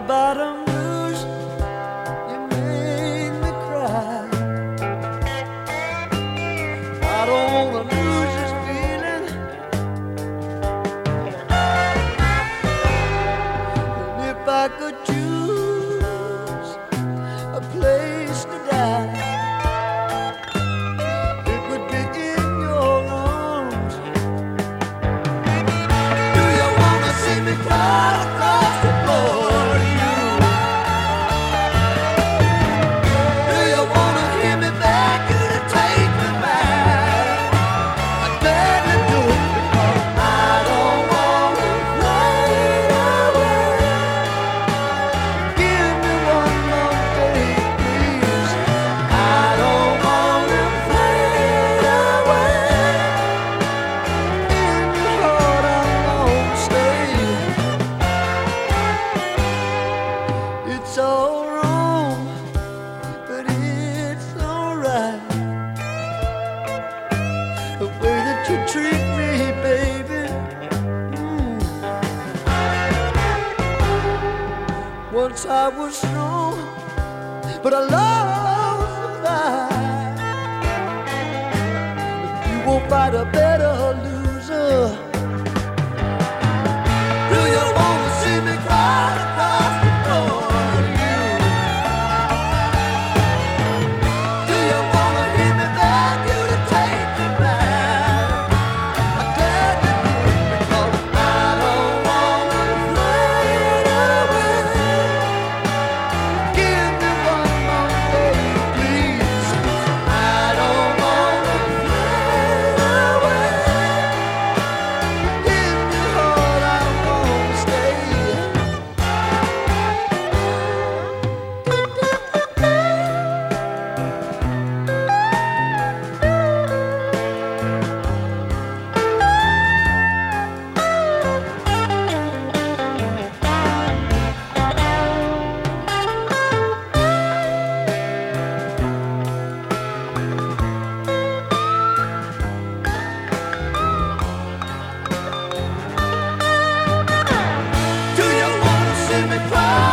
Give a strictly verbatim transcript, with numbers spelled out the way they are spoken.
bottom blues, you made me cry. I don't wanna lose this feeling. And if I could choose a place to die, it would be in your arms. Do you wanna see me cry across the floor to you? Do you wanna hear me beg you to take me back? I'd gladly do it because I don't wanna fade away. Give me one more day, please. I don't wanna fade away. In your heart I'm gonna stay. It's all wrong, but it's alright. The way that you treat me, baby. Mm. Once I was strong, but I lost the fight. You won't fight a better loser. Do you wanna see me cry across the floor to you? Do you wanna hear me beg you to take me back? I'm glad to do it because I don't wanna fade away. Give me one more day, please. I don't wanna fade away. In your heart I'm gonna stay. Do you wanna see me cry